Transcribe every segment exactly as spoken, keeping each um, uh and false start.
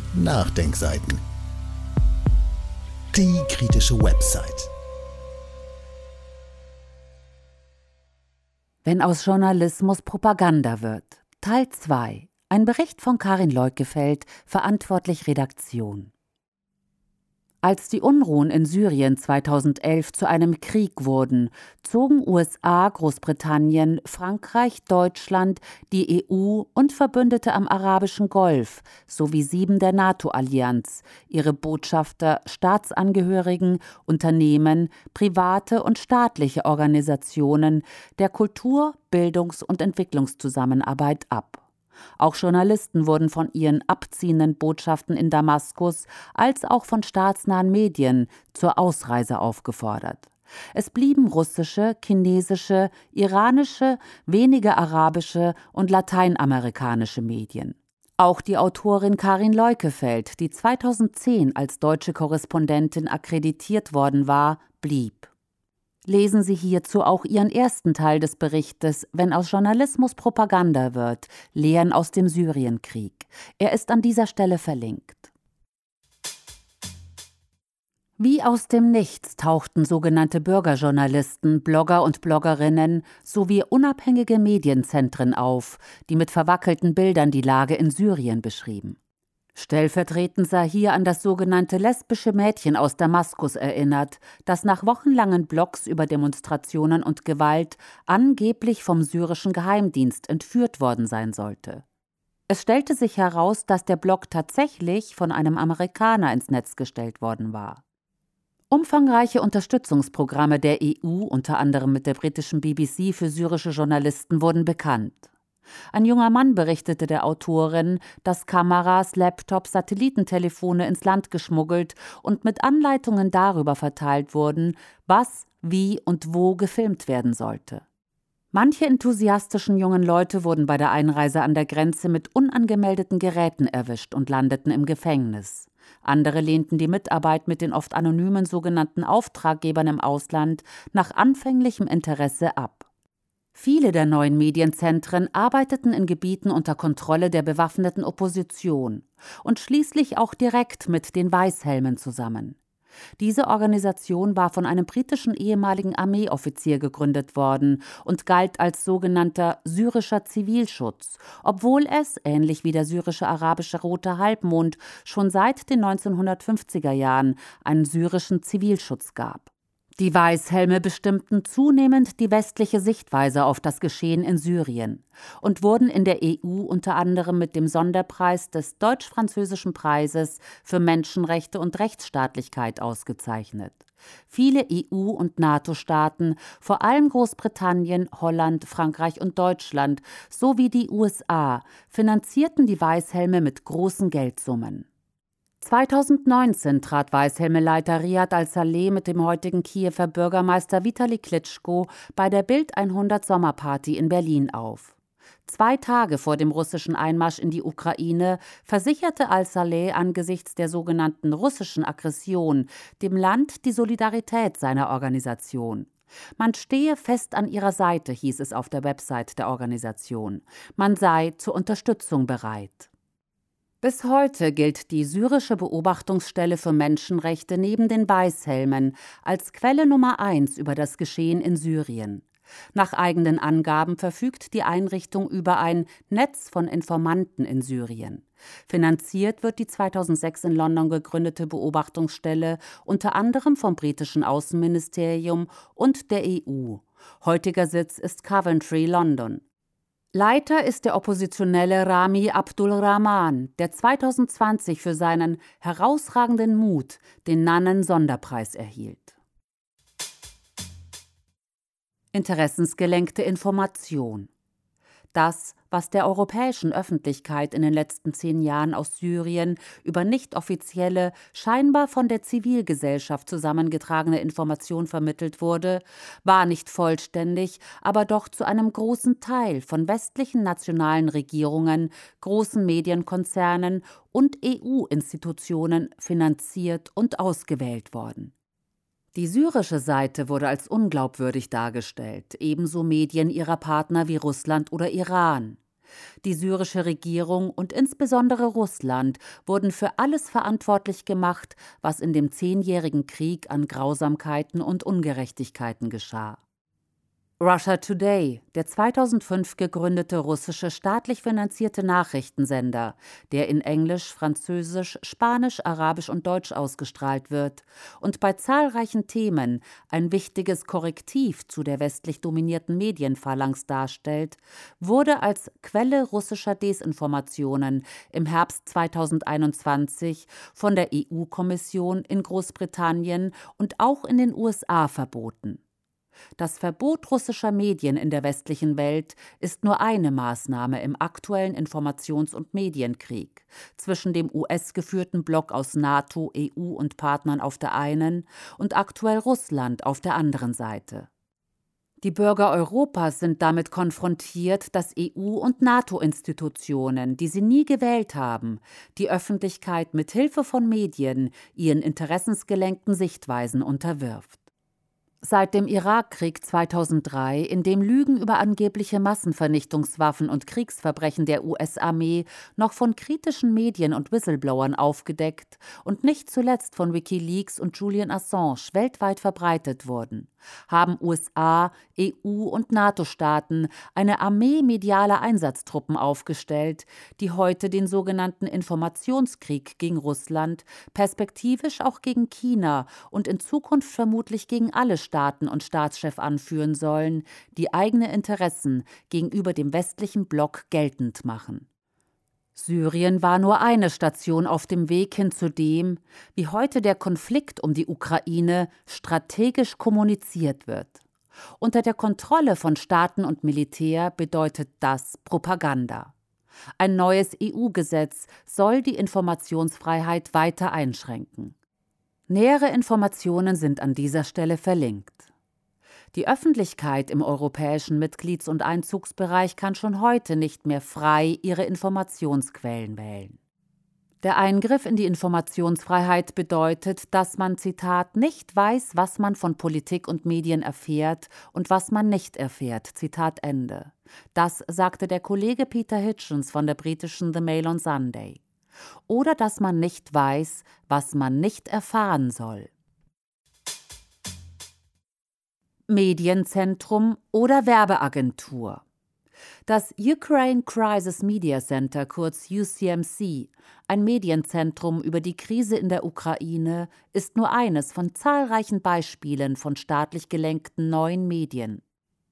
Nachdenkseiten. Die kritische Website. Wenn aus Journalismus Propaganda wird. Teil zwei. Ein Bericht von Karin Leukefeld, verantwortlich Redaktion. Als die Unruhen in Syrien zweitausendelf zu einem Krieg wurden, zogen U S A, Großbritannien, Frankreich, Deutschland, die E U und Verbündete am Arabischen Golf sowie sieben der NATO-Allianz ihre Botschafter, Staatsangehörigen, Unternehmen, private und staatliche Organisationen der Kultur-, Bildungs- und Entwicklungszusammenarbeit ab. Auch Journalisten wurden von ihren abziehenden Botschaften in Damaskus als auch von staatsnahen Medien zur Ausreise aufgefordert. Es blieben russische, chinesische, iranische, weniger arabische und lateinamerikanische Medien. Auch die Autorin Karin Leukefeld, die zweitausendzehn als deutsche Korrespondentin akkreditiert worden war, blieb. Lesen Sie hierzu auch Ihren ersten Teil des Berichtes »Wenn aus Journalismus Propaganda wird. Lehren aus dem Syrienkrieg«. Er ist an dieser Stelle verlinkt. Wie aus dem Nichts tauchten sogenannte Bürgerjournalisten, Blogger und Bloggerinnen sowie unabhängige Medienzentren auf, die mit verwackelten Bildern die Lage in Syrien beschrieben. Stellvertretend sei hier an das sogenannte lesbische Mädchen aus Damaskus erinnert, das nach wochenlangen Blogs über Demonstrationen und Gewalt angeblich vom syrischen Geheimdienst entführt worden sein sollte. Es stellte sich heraus, dass der Blog tatsächlich von einem Amerikaner ins Netz gestellt worden war. Umfangreiche Unterstützungsprogramme der E U, unter anderem mit der britischen B B C für syrische Journalisten, wurden bekannt. Ein junger Mann berichtete der Autorin, dass Kameras, Laptops, Satellitentelefone ins Land geschmuggelt und mit Anleitungen darüber verteilt wurden, was, wie und wo gefilmt werden sollte. Manche enthusiastischen jungen Leute wurden bei der Einreise an der Grenze mit unangemeldeten Geräten erwischt und landeten im Gefängnis. Andere lehnten die Mitarbeit mit den oft anonymen sogenannten Auftraggebern im Ausland nach anfänglichem Interesse ab. Viele der neuen Medienzentren arbeiteten in Gebieten unter Kontrolle der bewaffneten Opposition und schließlich auch direkt mit den Weißhelmen zusammen. Diese Organisation war von einem britischen ehemaligen Armeeoffizier gegründet worden und galt als sogenannter syrischer Zivilschutz, obwohl es, ähnlich wie der syrische arabische Rote Halbmond, schon seit den neunzehnhundertfünfziger Jahren einen syrischen Zivilschutz gab. Die Weißhelme bestimmten zunehmend die westliche Sichtweise auf das Geschehen in Syrien und wurden in der E U unter anderem mit dem Sonderpreis des Deutsch-Französischen Preises für Menschenrechte und Rechtsstaatlichkeit ausgezeichnet. Viele E U- und NATO-Staaten, vor allem Großbritannien, Holland, Frankreich und Deutschland sowie die U S A, finanzierten die Weißhelme mit großen Geldsummen. zweitausendneunzehn trat Weißhelme-Leiter Riad al-Saleh mit dem heutigen Kiewer Bürgermeister Vitali Klitschko bei der Bild hundert Sommerparty in Berlin auf. Zwei Tage vor dem russischen Einmarsch in die Ukraine versicherte al-Saleh angesichts der sogenannten russischen Aggression dem Land die Solidarität seiner Organisation. Man stehe fest an ihrer Seite, hieß es auf der Website der Organisation. Man sei zur Unterstützung bereit. Bis heute gilt die syrische Beobachtungsstelle für Menschenrechte neben den Weißhelmen als Quelle Nummer eins über das Geschehen in Syrien. Nach eigenen Angaben verfügt die Einrichtung über ein Netz von Informanten in Syrien. Finanziert wird die zweitausendsechs in London gegründete Beobachtungsstelle unter anderem vom britischen Außenministerium und der E U. Heutiger Sitz ist Coventry, London. Leiter ist der Oppositionelle Rami Abdul Rahman, der zweitausendzwanzig für seinen herausragenden Mut den Nannen-Sonderpreis erhielt. Interessensgelenkte Information. Das, was der europäischen Öffentlichkeit in den letzten zehn Jahren aus Syrien über nicht offizielle, scheinbar von der Zivilgesellschaft zusammengetragene Information vermittelt wurde, war nicht vollständig, aber doch zu einem großen Teil von westlichen nationalen Regierungen, großen Medienkonzernen und E U-Institutionen finanziert und ausgewählt worden. Die syrische Seite wurde als unglaubwürdig dargestellt, ebenso Medien ihrer Partner wie Russland oder Iran. Die syrische Regierung und insbesondere Russland wurden für alles verantwortlich gemacht, was in dem zehnjährigen Krieg an Grausamkeiten und Ungerechtigkeiten geschah. Russia Today, der zweitausendfünf gegründete russische staatlich finanzierte Nachrichtensender, der in Englisch, Französisch, Spanisch, Arabisch und Deutsch ausgestrahlt wird und bei zahlreichen Themen ein wichtiges Korrektiv zu der westlich dominierten Medienphalanx darstellt, wurde als Quelle russischer Desinformationen im Herbst zweitausendeinundzwanzig von der E U-Kommission in Großbritannien und auch in den U S A verboten. Das Verbot russischer Medien in der westlichen Welt ist nur eine Maßnahme im aktuellen Informations- und Medienkrieg zwischen dem U S-geführten Block aus NATO, E U und Partnern auf der einen und aktuell Russland auf der anderen Seite. Die Bürger Europas sind damit konfrontiert, dass E U- und NATO-Institutionen, die sie nie gewählt haben, die Öffentlichkeit mit Hilfe von Medien ihren interessensgelenkten Sichtweisen unterwirft. Seit dem Irakkrieg zweitausenddrei, in dem Lügen über angebliche Massenvernichtungswaffen und Kriegsverbrechen der U S-Armee noch von kritischen Medien und Whistleblowern aufgedeckt und nicht zuletzt von WikiLeaks und Julian Assange weltweit verbreitet wurden, haben U S A, E U und NATO-Staaten eine Armee medialer Einsatztruppen aufgestellt, die heute den sogenannten Informationskrieg gegen Russland, perspektivisch auch gegen China und in Zukunft vermutlich gegen alle Staaten und Staatschefs anführen sollen, die eigene Interessen gegenüber dem westlichen Block geltend machen. Syrien war nur eine Station auf dem Weg hin zu dem, wie heute der Konflikt um die Ukraine strategisch kommuniziert wird. Unter der Kontrolle von Staaten und Militär bedeutet das Propaganda. Ein neues E U-Gesetz soll die Informationsfreiheit weiter einschränken. Nähere Informationen sind an dieser Stelle verlinkt. Die Öffentlichkeit im europäischen Mitglieds- und Einzugsbereich kann schon heute nicht mehr frei ihre Informationsquellen wählen. Der Eingriff in die Informationsfreiheit bedeutet, dass man, Zitat, nicht weiß, was man von Politik und Medien erfährt und was man nicht erfährt, Zitat Ende. Das sagte der Kollege Peter Hitchens von der britischen The Mail on Sunday. Oder dass man nicht weiß, was man nicht erfahren soll. Medienzentrum oder Werbeagentur. Das Ukraine Crisis Media Center, kurz U C M C, ein Medienzentrum über die Krise in der Ukraine, ist nur eines von zahlreichen Beispielen von staatlich gelenkten neuen Medien.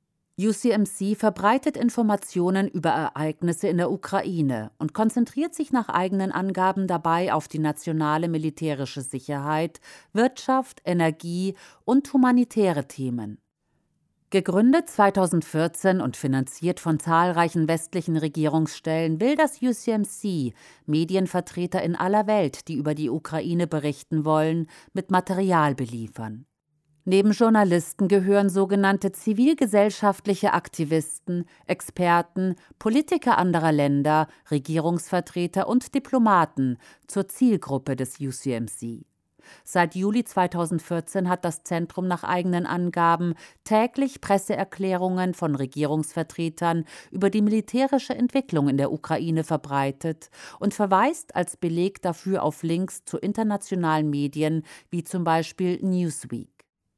U C M C verbreitet Informationen über Ereignisse in der Ukraine und konzentriert sich nach eigenen Angaben dabei auf die nationale militärische Sicherheit, Wirtschaft, Energie und humanitäre Themen. Gegründet zweitausendvierzehn und finanziert von zahlreichen westlichen Regierungsstellen, will das U C M C Medienvertreter in aller Welt, die über die Ukraine berichten wollen, mit Material beliefern. Neben Journalisten gehören sogenannte zivilgesellschaftliche Aktivisten, Experten, Politiker anderer Länder, Regierungsvertreter und Diplomaten zur Zielgruppe des U C M C. Seit Juli zweitausendvierzehn hat das Zentrum nach eigenen Angaben täglich Presseerklärungen von Regierungsvertretern über die militärische Entwicklung in der Ukraine verbreitet und verweist als Beleg dafür auf Links zu internationalen Medien wie zum Beispiel Newsweek.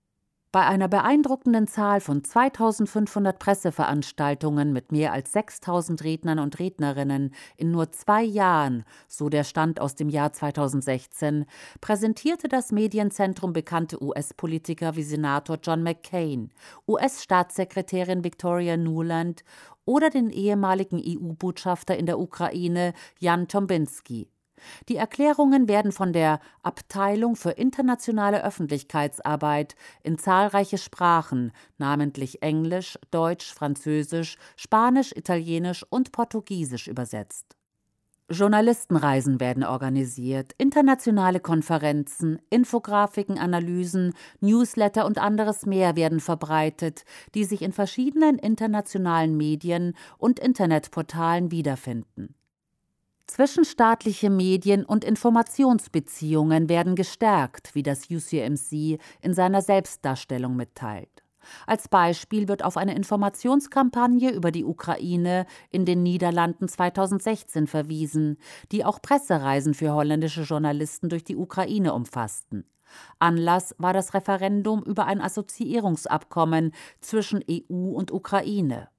Bei einer beeindruckenden Zahl von zweitausendfünfhundert Presseveranstaltungen mit mehr als sechstausend Rednern und Rednerinnen in nur zwei Jahren, so der Stand aus dem Jahr zweitausendsechzehn, präsentierte das Medienzentrum bekannte U S-Politiker wie Senator John McCain, U S-Staatssekretärin Victoria Nuland oder den ehemaligen E U-Botschafter in der Ukraine Jan Tombinsky. Die Erklärungen werden von der Abteilung für internationale Öffentlichkeitsarbeit in zahlreiche Sprachen, namentlich Englisch, Deutsch, Französisch, Spanisch, Italienisch und Portugiesisch übersetzt. Journalistenreisen werden organisiert, internationale Konferenzen, Infografiken, Analysen, Newsletter und anderes mehr werden verbreitet, die sich in verschiedenen internationalen Medien und Internetportalen wiederfinden. Zwischenstaatliche Medien- und Informationsbeziehungen werden gestärkt, wie das U C M C in seiner Selbstdarstellung mitteilt. Als Beispiel wird auf eine Informationskampagne über die Ukraine in den Niederlanden zweitausendsechzehn verwiesen, die auch Pressereisen für holländische Journalisten durch die Ukraine umfassten. Anlass war das Referendum über ein Assoziierungsabkommen zwischen E U und Ukraine.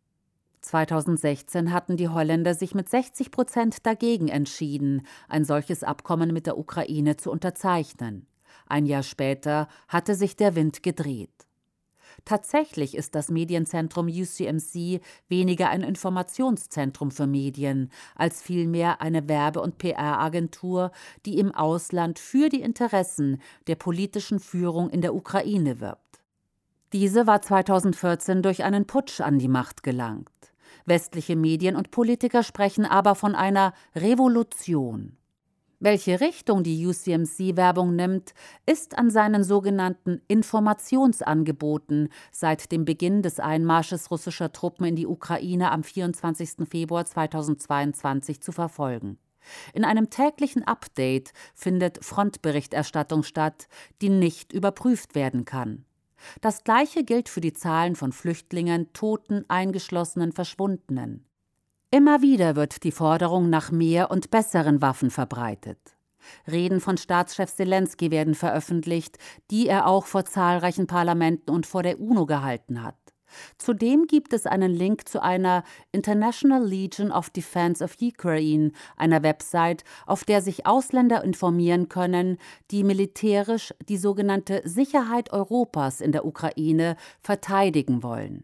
zweitausendsechzehn hatten die Holländer sich mit sechzig Prozent dagegen entschieden, ein solches Abkommen mit der Ukraine zu unterzeichnen. Ein Jahr später hatte sich der Wind gedreht. Tatsächlich ist das Medienzentrum U C M C weniger ein Informationszentrum für Medien, als vielmehr eine Werbe- und P R-Agentur, die im Ausland für die Interessen der politischen Führung in der Ukraine wirbt. Diese war zweitausendvierzehn durch einen Putsch an die Macht gelangt. Westliche Medien und Politiker sprechen aber von einer Revolution. Welche Richtung die U C M C-Werbung nimmt, ist an seinen sogenannten Informationsangeboten seit dem Beginn des Einmarsches russischer Truppen in die Ukraine am vierundzwanzigsten Februar zweitausendzweiundzwanzig zu verfolgen. In einem täglichen Update findet Frontberichterstattung statt, die nicht überprüft werden kann. Das Gleiche gilt für die Zahlen von Flüchtlingen, Toten, Eingeschlossenen, Verschwundenen. Immer wieder wird die Forderung nach mehr und besseren Waffen verbreitet. Reden von Staatschef Selenskyj werden veröffentlicht, die er auch vor zahlreichen Parlamenten und vor der UNO gehalten hat. Zudem gibt es einen Link zu einer International Legion of Defense of Ukraine, einer Website, auf der sich Ausländer informieren können, die militärisch die sogenannte Sicherheit Europas in der Ukraine verteidigen wollen.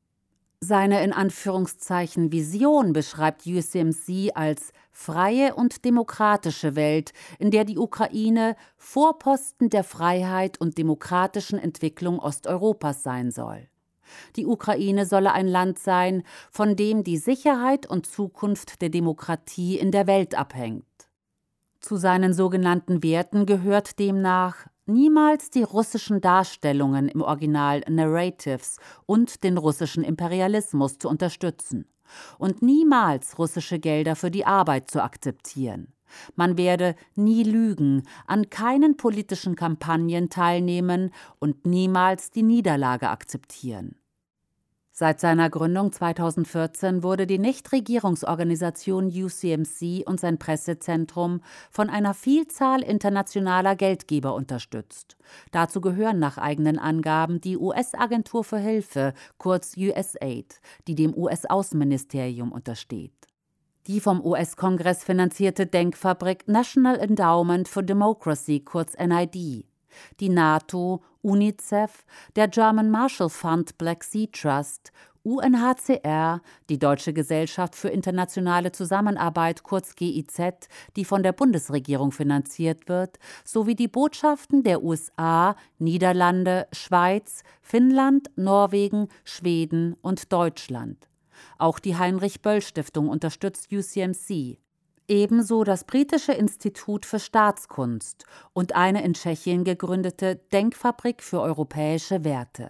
Seine in Anführungszeichen Vision beschreibt U C M C als freie und demokratische Welt, in der die Ukraine Vorposten der Freiheit und demokratischen Entwicklung Osteuropas sein soll. Die Ukraine solle ein Land sein, von dem die Sicherheit und Zukunft der Demokratie in der Welt abhängt. Zu seinen sogenannten Werten gehört demnach niemals die russischen Darstellungen im Original Narratives und den russischen Imperialismus zu unterstützen und niemals russische Gelder für die Arbeit zu akzeptieren. Man werde nie lügen, an keinen politischen Kampagnen teilnehmen und niemals die Niederlage akzeptieren. Seit seiner Gründung zweitausendvierzehn wurde die Nichtregierungsorganisation U C M C und sein Pressezentrum von einer Vielzahl internationaler Geldgeber unterstützt. Dazu gehören nach eigenen Angaben die U S-Agentur für Hilfe, kurz U S A I D, die dem U S-Außenministerium untersteht. Die vom U S-Kongress finanzierte Denkfabrik National Endowment for Democracy, kurz N I D, die NATO, UNICEF, der German Marshall Fund Black Sea Trust, U N H C R, die Deutsche Gesellschaft für internationale Zusammenarbeit, kurz G I Z, die von der Bundesregierung finanziert wird, sowie die Botschaften der U S A, Niederlande, Schweiz, Finnland, Norwegen, Schweden und Deutschland. Auch die Heinrich-Böll-Stiftung unterstützt U C M C. Ebenso das britische Institut für Staatskunst und eine in Tschechien gegründete Denkfabrik für europäische Werte.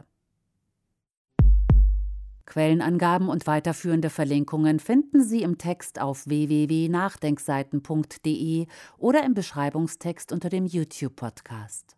Quellenangaben und weiterführende Verlinkungen finden Sie im Text auf w w w punkt nachdenkseiten punkt d e oder im Beschreibungstext unter dem YouTube-Podcast.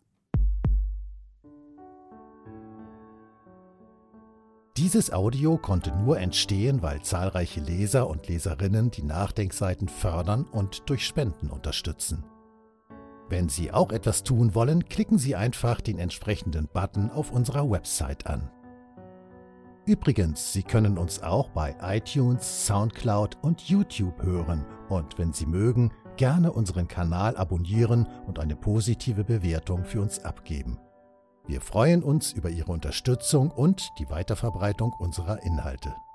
Dieses Audio konnte nur entstehen, weil zahlreiche Leser und Leserinnen die Nachdenkseiten fördern und durch Spenden unterstützen. Wenn Sie auch etwas tun wollen, klicken Sie einfach den entsprechenden Button auf unserer Website an. Übrigens, Sie können uns auch bei iTunes, Soundcloud und YouTube hören und wenn Sie mögen, gerne unseren Kanal abonnieren und eine positive Bewertung für uns abgeben. Wir freuen uns über Ihre Unterstützung und die Weiterverbreitung unserer Inhalte.